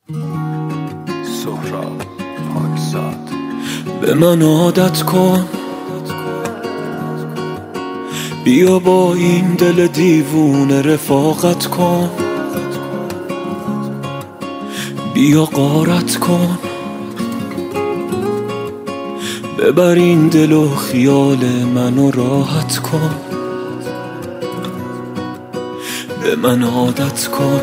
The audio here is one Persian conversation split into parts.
سهراب پاکزاد. به من عادت کن، بیا با این دل دیوونه رفاقت کن، بیا غارت کن، ببر این دل و خیال منو راحت کن، به من عادت کن.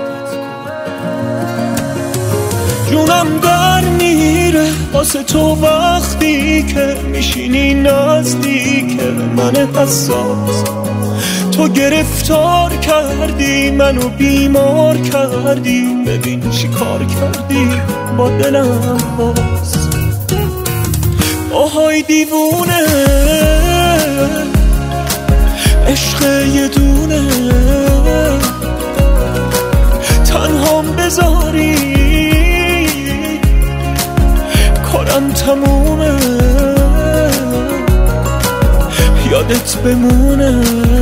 جونم در میره واسه تو وقتی که میشینی نزدیک من حساس. تو گرفتار کردی منو بیمار کردی، ببین چی کار کردی با دلم باز. آهای دیوونه عشق یه دونه، تنهام بذاری کارم تمومه، یادت بمونه.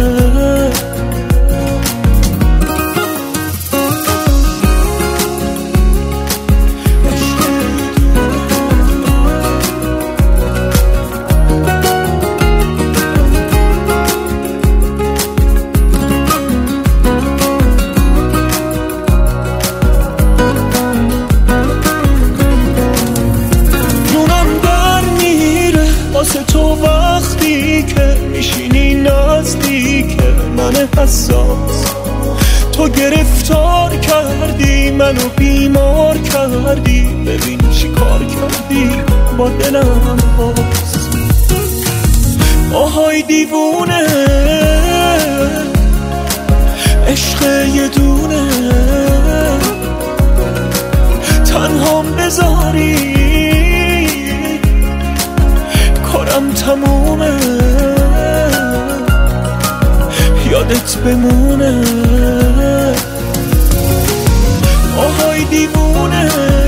تو وقتی که میشینی نزدیک من حساس. تو گرفتار کردی منو بیمار کردی، ببین چی کار کردی با دلم باز. آهای دیوونه عشق یه دونه، تنهام بذاری کارم تمومه، یادت بمونه. آهای دیوونه